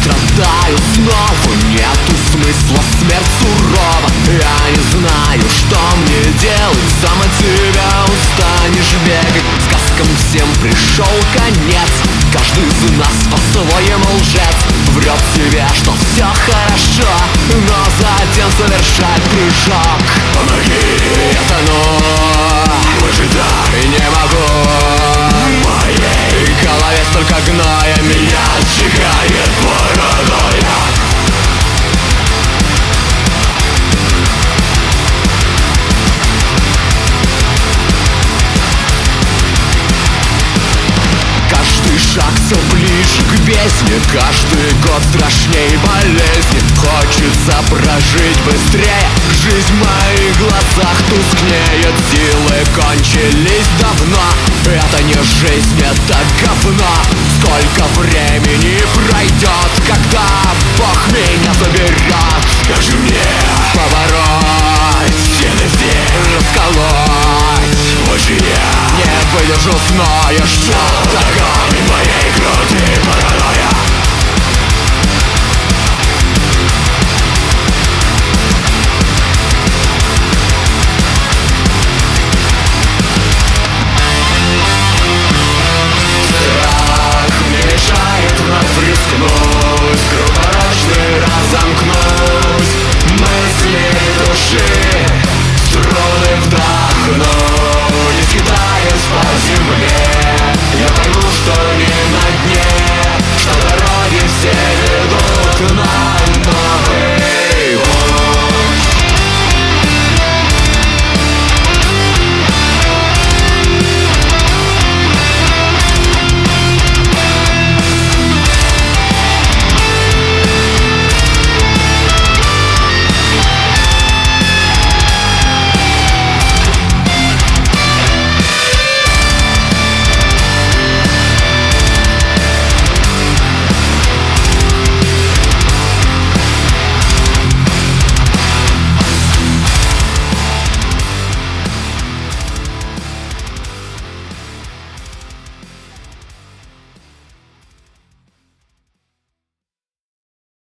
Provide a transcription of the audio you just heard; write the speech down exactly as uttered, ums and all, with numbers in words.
страдаю снова, нету смысла, смерть сурова. Я не знаю, что мне делать, сам от тебя устанешь бегать. Сказкам всем пришел конец, каждый из нас по-своему лжец. Врет себе, что все хорошо, но затем совершает прыжок. Помоги, я тону, выжидать не могу. В моей голове столько гноя, меня отжигает паранойя. Каждый шаг все ближе к бездне, каждый год страшней болезни. Хочется прожить быстрее, жизнь в моих глазах тускнеет. Силы кончились давно, это не жизнь, это говно. Сколько времени пройдет, когда Бог меня заберет? Скажи мне, побороть стены здесь, расколоть. Больше я не выдержу зноя, что такое.